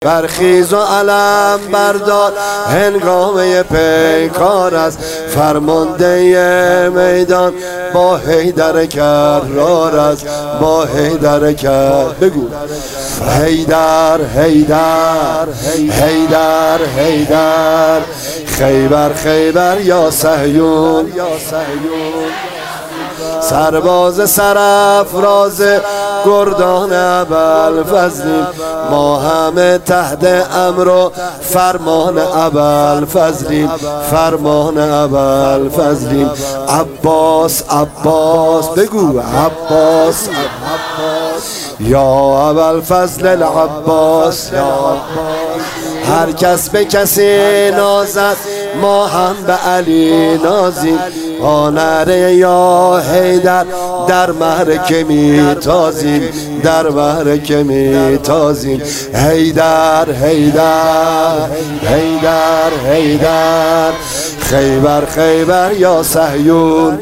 برخیز و علم بردار، هنگامه پیکار است. فرمانده میدان با حیدر کرار است، با حیدر کرار. بگو حیدر حیدر حیدر حیدر، خیبر خیبر یا صهیون، سرباز سرافراز گردان ابوالفضلیم، ما همه تحت امر و فرمان ابوالفضلیم، فرمان ابوالفضلیم. عباس عباس، بگو عباس یا ابوالفضل العباس، یا هر کس به کسی نازد ما هم به علی نازیم. آنره یا حیدر در معرکه می تازیم، در معرکه می تازیم. حیدر حیدر حیدر حیدر، خیبر خیبر یا صهیون.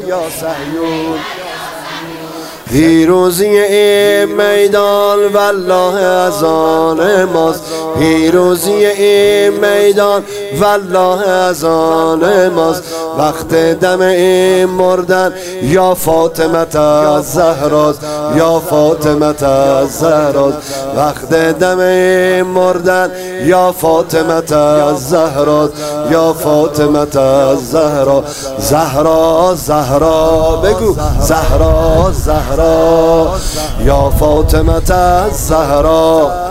پیروزی این میدان والله از آن ماست، پیروزی این میدان والله از آن ماست. وقت دم این مردن یا فاطمه الزهراست، یا فاطمه الزهراست. وقت دم این مردن یا فاطمه الزهراست، یا فاطمه الزهرا. زهرا زهرا، بگو زهرا زهرا یا فاطمه الزهرا.